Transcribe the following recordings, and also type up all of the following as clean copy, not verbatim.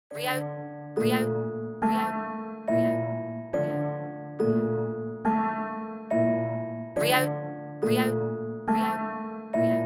Rio, Rio, Rio, Rio, Rio, Rio, Rio, Rio.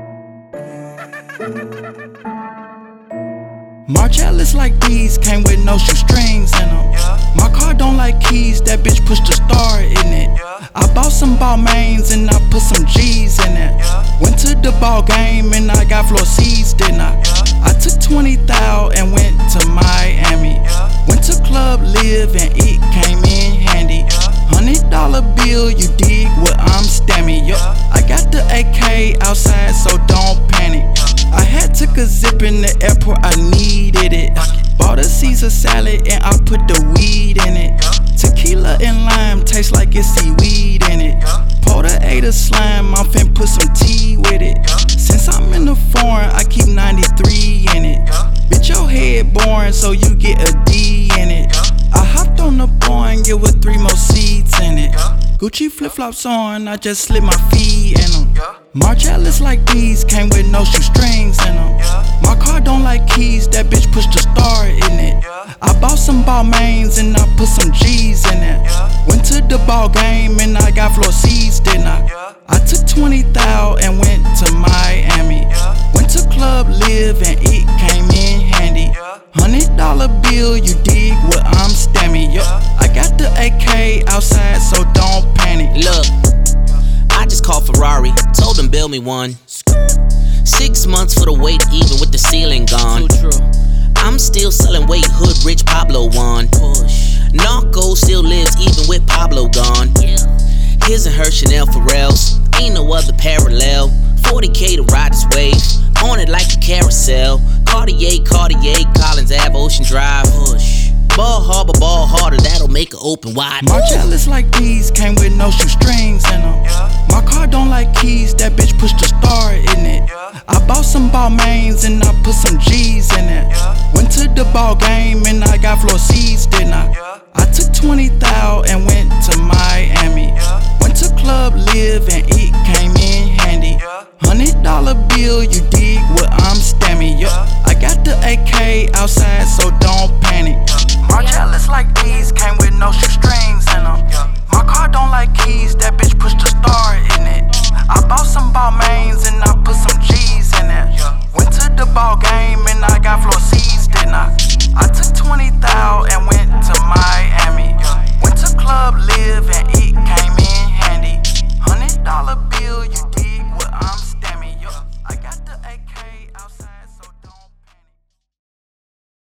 Margielas like these came with no shoestrings in them. My car don't like keys, that bitch pushed a star in it. I bought some Balmains and I put some G's in it. Went to the ball game and I got floor seats, didn't I? I took 20,000 and went to Miami. Went to Club Live and it came in handy. $100 bill, you dig what I'm stamming. I got the AK outside, so don't panic. I had took a zip in the airport, I needed it. Bought a Caesar salad and I put the weed in it. Tequila and lime taste like it's seaweed in it. Potato slime, I'm fin put some tea with it. Since I'm in the foreign, I keep 93 in it. Bitch, your head boring, so you get a D in it. I hopped on the Boeing, it with 3 more seats in it. Gucci flip-flops on, I just slip my feet in them. Margielas like these came with no shoestrings in them. My car don't like keys, that bitch pushed a star in it. I bought some Balmains and I put some G's in it. Went to the ball game and I got floor seats, didn't I? I took 20,000 and went to Miami. Went to Club Live and it came in handy. $100 bill, you dig what I'm stamming. I got the AK outside, so don't panic. Look, I just called Ferrari, told them build me one. 6 months for the wait, even with the ceiling gone. I'm still selling weight, hood rich Pablo one. Narco still lives even with Pablo gone. His and her Chanel Pharrells, ain't no other parallel. 40K to ride this wave, on it like a carousel. Cartier, Collins Ave, Ocean Drive. Ball Harbor, ball harder, that'll make it open wide. Margielas like these came with no shoestrings in them. My car don't like keys, that bitch pushed a star in it. I bought some Balmains and I put some G's in it. Went to the ball game and I got floor seats, didn't I? I took 20,000 and went to Miami. Went to Club Live and it came in handy. $100 bill, you dig what I'm stamming. I got the AK outside, so don't panic. Margielas like these came with no shoestrings.